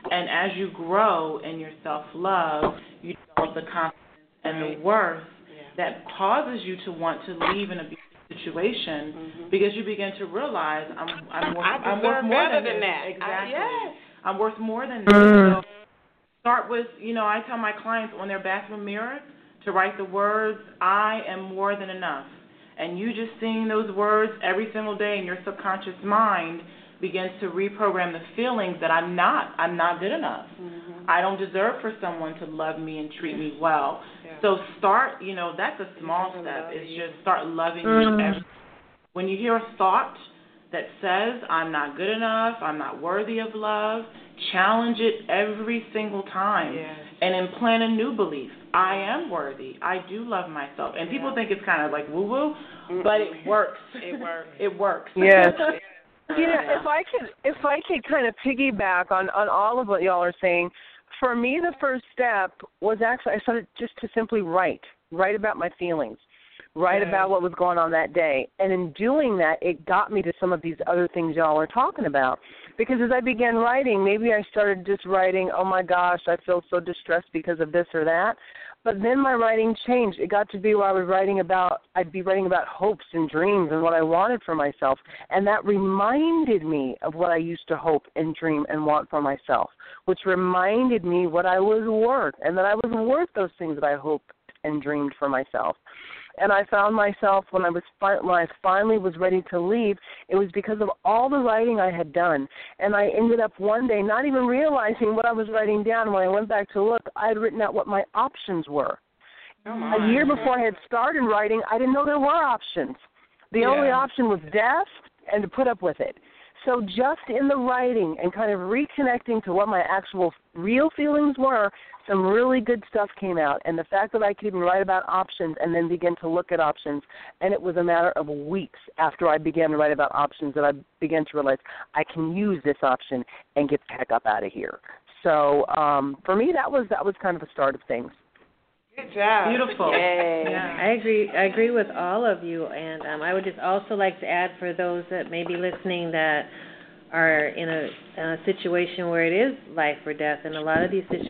And as you grow in your self-love, you develop the confidence and the worth yeah. that causes you to want to leave an abusive situation mm-hmm. because you begin to realize I'm I'm worth, I I'm worth more better than, than that. Exactly. I, yes. I'm worth more than that. So start with, you know, I tell my clients on their bathroom mirror to write the words, I am more than enough. And you just seeing those words every single day in your subconscious mind begins to reprogram the feelings that I'm not, I'm not good enough. Mm-hmm. I don't deserve for someone to love me and treat me well. Yeah. So start, you know, that's a small step, is just start loving mm-hmm. you every. When you hear a thought that says, I'm not good enough, I'm not worthy of love, challenge it every single time yes. and implant a new belief. I am worthy. I do love myself. And yeah. people think it's kind of like woo-woo, mm-hmm. but it works. It works. It works. Yes. You know, if I could, if I could kind of piggyback on, on all of what y'all are saying, for me the first step was actually I started just to simply write, write about my feelings. Write yeah. about what was going on that day. And in doing that, it got me to some of these other things y'all are talking about. Because as I began writing, maybe I started just writing, oh, my gosh, I feel so distressed because of this or that. But then my writing changed. It got to be where I was writing about, I'd be writing about hopes and dreams and what I wanted for myself. And that reminded me of what I used to hope and dream and want for myself, which reminded me what I was worth and that I was worth those things that I hoped and dreamed for myself. And I found myself, when I was fi- when I finally was ready to leave, it was because of all the writing I had done. And I ended up one day not even realizing what I was writing down. When I went back to look, I had written out what my options were. Oh a year before I had started writing, I didn't know there were options. The yeah. only option was death and to put up with it. So just in the writing and kind of reconnecting to what my actual real feelings were, some really good stuff came out. And the fact that I could even write about options and then begin to look at options, and it was a matter of weeks after I began to write about options that I began to realize I can use this option and get the heck up out of here. So um, for me, that was that was kind of the start of things. Good job. Beautiful. Yay. Yeah, I agree. I agree with all of you, and um, I would just also like to add for those that may be listening that are in a, a situation where it is life or death, and a lot of these situations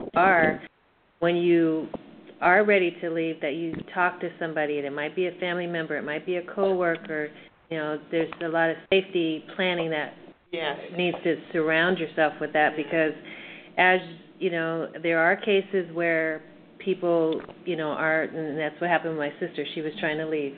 are when you are ready to leave, that you talk to somebody. It might be a family member, it might be a coworker. You know, there's a lot of safety planning that yes. needs to surround yourself with that, because as you know, there are cases where people, you know, are, and that's what happened with my sister. She was trying to leave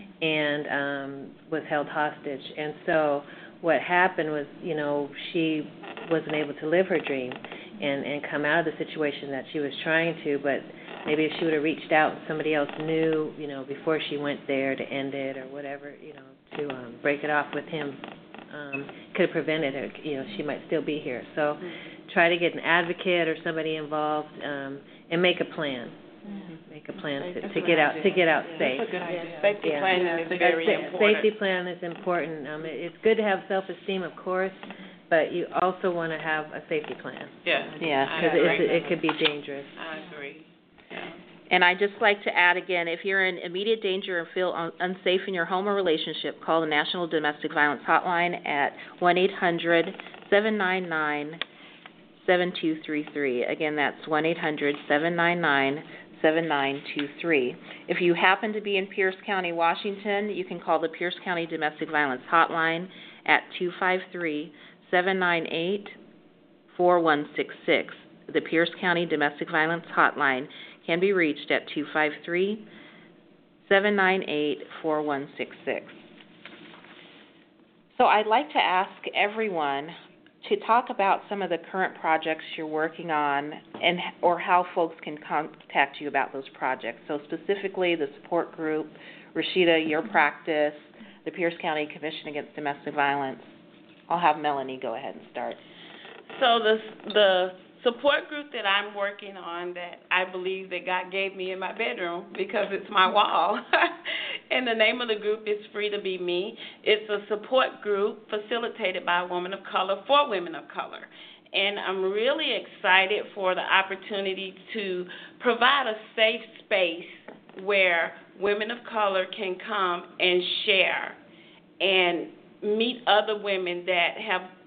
and um, was held hostage. And so what happened was, you know, she wasn't able to live her dream and, and come out of the situation that she was trying to, but maybe if she would have reached out and somebody else knew, you know, before she went there to end it or whatever, you know, to um, break it off with him, um, could have prevented her, you know, she might still be here. So mm-hmm. try to get an advocate or somebody involved um, and make a plan. Mm-hmm. Make a plan to, to get out idea. to get out yeah, safe. That's a good idea. Yeah. Safety yeah. planning yeah. is very sa- important. Safety plan is important. Um, it, it's good to have self-esteem, of course, but you also want to have a safety plan. Yeah, yeah, because it, it could be dangerous. I agree. Yeah. And I'd just like to add again, if you're in immediate danger and feel un- unsafe in your home or relationship, call the National Domestic Violence Hotline at one eight hundred seven nine nine seven two three three. Again, that's one eight hundred seven nine nine seven nine two three. If you happen to be in Pierce County, Washington, you can call the Pierce County Domestic Violence Hotline at two five three seven nine eight four one six six. The Pierce County Domestic Violence Hotline can be reached at two five three seven nine eight four one six six. So I'd like to ask everyone to talk about some of the current projects you're working on and or how folks can contact you about those projects. So specifically the support group, Rashida, your practice, the Pierce County Commission Against Domestic Violence. I'll have Melanie go ahead and start. So the the support group that I'm working on, that I believe that God gave me in my bedroom because it's my wall, and the name of the group is Free to Be Me. It's a support group facilitated by a woman of color for women of color. And I'm really excited for the opportunity to provide a safe space where women of color can come and share and meet other women that have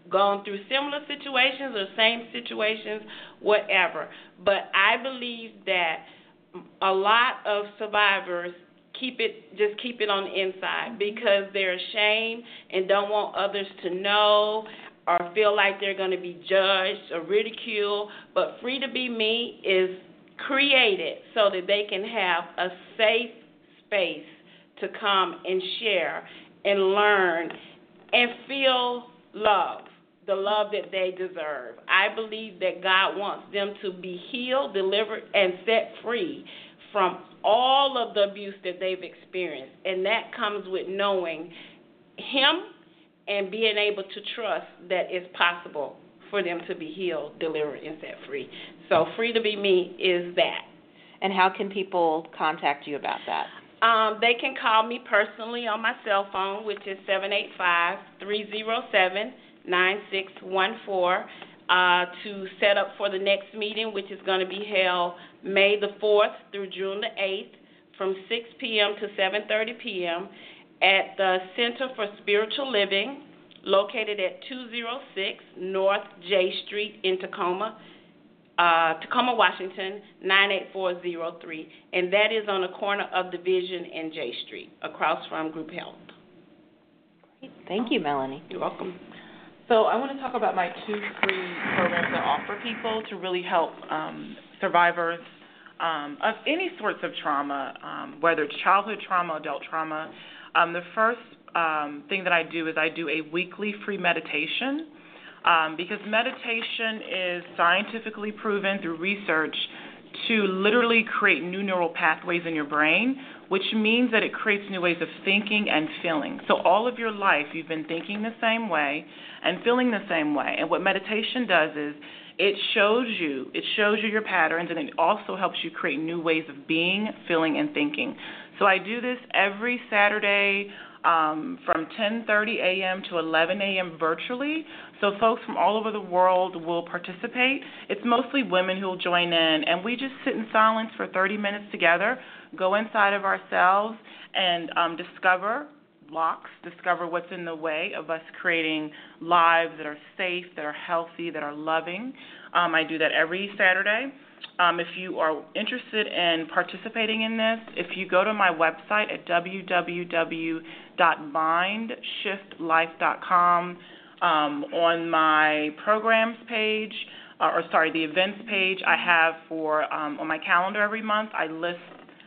gone through similar situations or same situations, whatever. But I believe that a lot of survivors keep it, just keep it on the inside because they're ashamed and don't want others to know or feel like they're going to be judged or ridiculed. But Free to Be Me is created so that they can have a safe space to come and share and learn and feel love, the love that they deserve. I believe that God wants them to be healed, delivered, and set free from all of the abuse that they've experienced. And that comes with knowing Him and being able to trust that it's possible for them to be healed, delivered, and set free. So Free to Be Me is that. And how can people contact you about that? Um, they can call me personally on my cell phone, which is seven eight five, three zero seven, nine six one four, uh, to set up for the next meeting, which is going to be held May the fourth through June the eighth from six p.m. to seven thirty p.m. at the Center for Spiritual Living, located at two oh six North J Street in Tacoma, uh, Tacoma, Washington, nine eight four zero three. And that is on the corner of Division and J Street, across from Group Health. Great. Thank you, Melanie. You're welcome. So I want to talk about my two free programs that I offer people to really help um, survivors um, of any sorts of trauma, um, whether it's childhood trauma, adult trauma. Um, the first um, thing that I do is I do a weekly free meditation um, because meditation is scientifically proven through research to literally create new neural pathways in your brain, which means that it creates new ways of thinking and feeling. So all of your life you've been thinking the same way and feeling the same way. And what meditation does is it shows you, it shows you your patterns, and it also helps you create new ways of being, feeling, and thinking. So I do this every Saturday um, from ten thirty a.m. to eleven a.m. virtually. So folks from all over the world will participate. It's mostly women who will join in, and we just sit in silence for thirty minutes together, go inside of ourselves, and um, discover blocks, discover what's in the way of us creating lives that are safe, that are healthy, that are loving. Um, I do that every Saturday. Um, if you are interested in participating in this, if you go to my website at w w w dot mind shift life dot com, um, on my programs page, uh, or sorry, the events page I have for, um, on my calendar every month, I list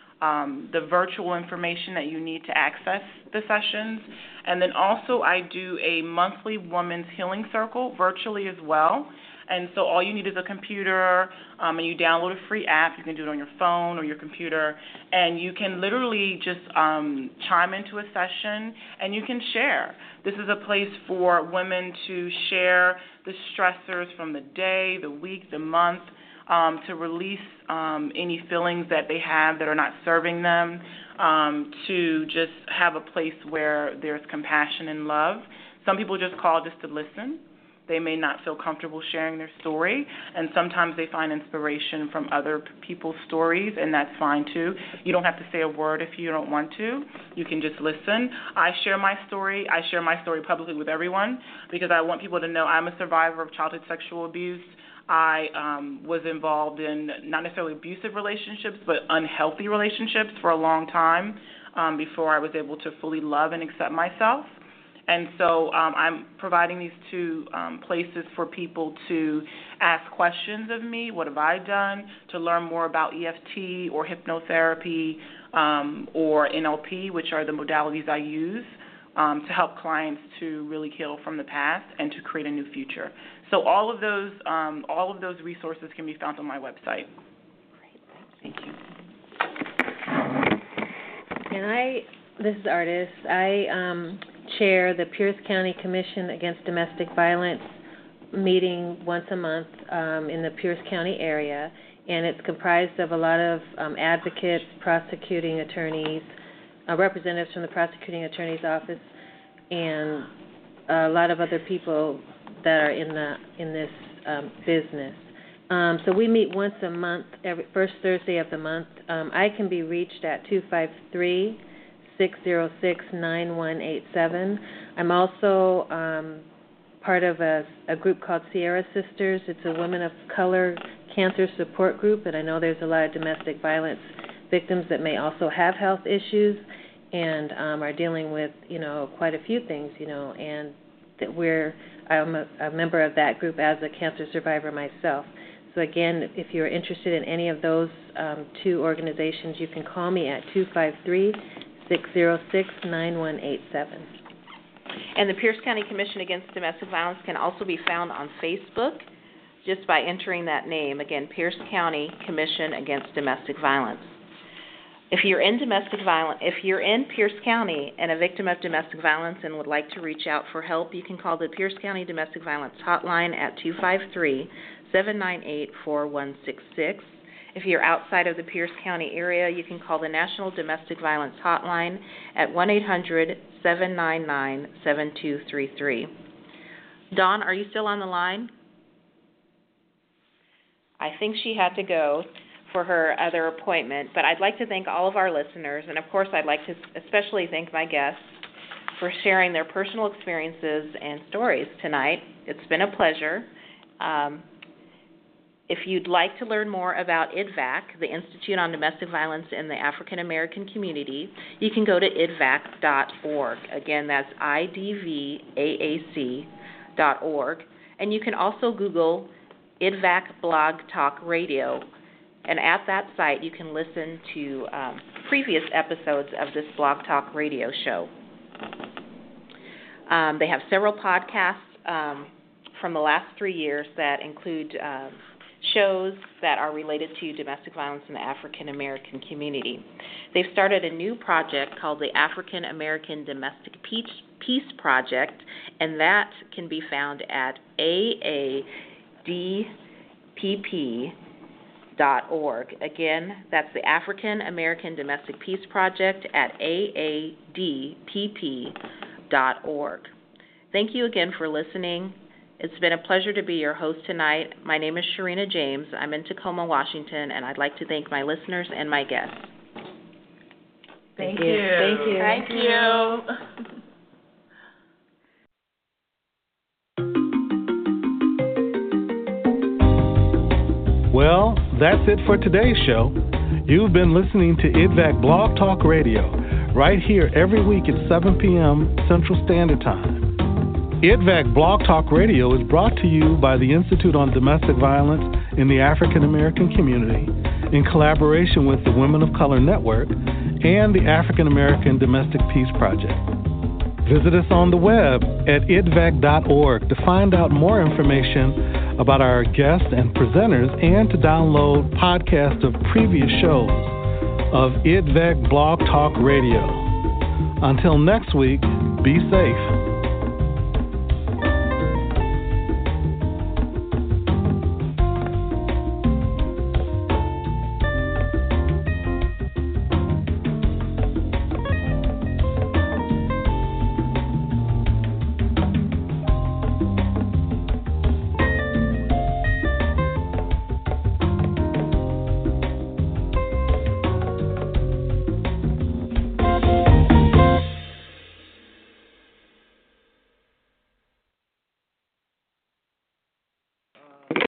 um, the virtual information that you need to access the sessions. And then also I do a monthly Women's Healing Circle virtually as well. And so all you need is a computer, um, and you download a free app. You can do it on your phone or your computer, and you can literally just um, chime into a session, and you can share. This is a place for women to share the stressors from the day, the week, the month, um, to release um, any feelings that they have that are not serving them, um, to just have a place where there's compassion and love. Some people just call just to listen. They may not feel comfortable sharing their story, and sometimes they find inspiration from other people's stories, and that's fine too. You don't have to say a word if you don't want to. You can just listen. I share my story. I share my story publicly with everyone because I want people to know I'm a survivor of childhood sexual abuse. I um, was involved in not necessarily abusive relationships, but unhealthy relationships for a long time um, before I was able to fully love and accept myself. And so um, I'm providing these two um, places for people to ask questions of me. What have I done to learn more about E F T or hypnotherapy um, or N L P, which are the modalities I use um, to help clients to really heal from the past and to create a new future. So all of those, um, all of those resources can be found on my website. Great. Thank you. And I, this is Artis. I um, chair the Pierce County Commission Against Domestic Violence meeting once a month um, in the Pierce County area, and it's comprised of a lot of um, advocates, prosecuting attorneys, uh, representatives from the prosecuting attorney's office, and a lot of other people that are in the in this um, business. Um, so we meet once a month, every first Thursday of the month. Um, I can be reached at two five three, six zero six, nine one eight seven. I'm also um, part of a, a group called Sierra Sisters. It's a women of color cancer support group, and I know there's a lot of domestic violence victims that may also have health issues and um, are dealing with, you know, quite a few things, you know, and that we're, I'm a, a member of that group as a cancer survivor myself. So again, if you're interested in any of those um, two organizations, you can call me at two five three, six zero six, nine one eight seven. And the Pierce County Commission Against Domestic Violence can also be found on Facebook just by entering that name. Again, Pierce County Commission Against Domestic Violence. If you're in domestic violence, if you're in Pierce County and a victim of domestic violence and would like to reach out for help, you can call the Pierce County Domestic Violence Hotline at two five three, seven nine eight, four one six six. If you're outside of the Pierce County area, you can call the National Domestic Violence Hotline at one eight hundred, seven nine nine, seven two three three. Dawn, are you still on the line? I think she had to go for her other appointment, but I'd like to thank all of our listeners, and of course I'd like to especially thank my guests for sharing their personal experiences and stories tonight. It's been a pleasure. Um, if you'd like to learn more about I D V A C, the Institute on Domestic Violence in the African American Community, you can go to I D V A C dot org. Again, that's I D V A A C dot org. And you can also Google I D V A C Blog Talk Radio. And at that site, you can listen to um, previous episodes of this Blog Talk Radio show. Um, they have several podcasts um, from the last three years that include um, shows that are related to domestic violence in the African American community. They've started a new project called the African American Domestic Peace, Peace Project, and that can be found at A A D P P dot org. Again, that's the African American Domestic Peace Project at A A D P P dot org. Thank you again for listening. It's been a pleasure to be your host tonight. My name is Sharina James. I'm in Tacoma, Washington, and I'd like to thank my listeners and my guests. Thank, Thank you. you. Thank you. Thank you. Well, that's it for today's show. You've been listening to I D V A C Blog Talk Radio, right here every week at seven p.m. Central Standard Time. I D V A C Blog Talk Radio is brought to you by the Institute on Domestic Violence in the African American Community in collaboration with the Women of Color Network and the African American Domestic Peace Project. Visit us on the web at I D V A C dot org to find out more information about our guests and presenters and to download podcasts of previous shows of I D V A C Blog Talk Radio. Until next week, be safe.